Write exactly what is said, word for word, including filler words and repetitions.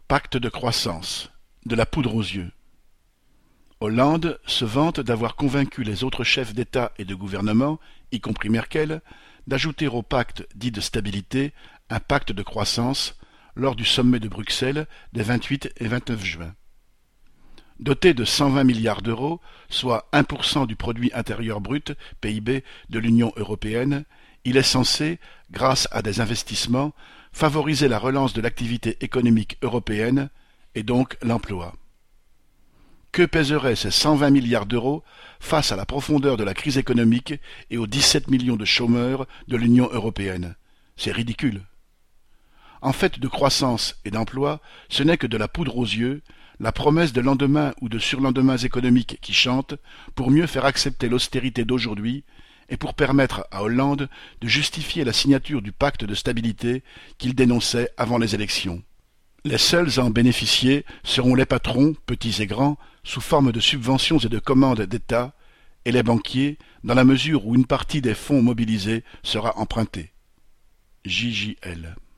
Pacte de croissance, de la poudre aux yeux. Hollande se vante d'avoir convaincu les autres chefs d'État et de gouvernement, y compris Merkel, d'ajouter au pacte dit de stabilité un pacte de croissance lors du sommet de Bruxelles des vingt-huit et vingt-neuf juin. Doté de cent vingt milliards d'euros, soit un pour cent du produit intérieur brut, P I B, de l'Union européenne, il est censé, grâce à des investissements, favoriser la relance de l'activité économique européenne et donc l'emploi. Que pèseraient ces cent vingt milliards d'euros face à la profondeur de la crise économique et aux dix-sept millions de chômeurs de l'Union européenne? C'est ridicule. En fait de croissance et d'emploi, ce n'est que de la poudre aux yeux, la promesse de lendemains ou de surlendemains économiques qui chantent pour mieux faire accepter l'austérité d'aujourd'hui et pour permettre à Hollande de justifier la signature du pacte de stabilité qu'il dénonçait avant les élections. Les seuls à en bénéficier seront les patrons, petits et grands, sous forme de subventions et de commandes d'État, et les banquiers, dans la mesure où une partie des fonds mobilisés sera empruntée. J J L